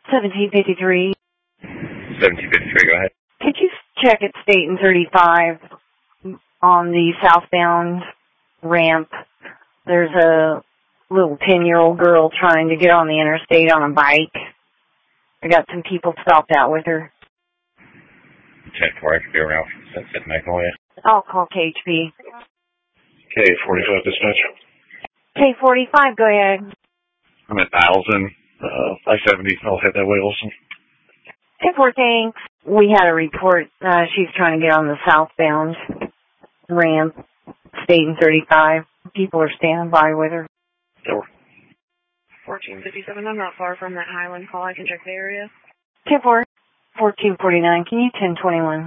1753. 1753, go ahead. Could you check at State and 35 on the southbound ramp? There's a little 10-year-old girl trying to get on the interstate on a bike. I got some people stopped out with her. 10-4, I could be around for Sunset Magnolia. I'll call KHP. K45 dispatch. K45, go ahead. I'm at 1000, I-70. I'll head that way also. 10-4, thanks. We had a report. She's trying to get on the southbound ramp, State and 35. People are standing by with her. 1457, I'm not far from that Highland call. I can check the area. 10-4, 1449. Can you 1021?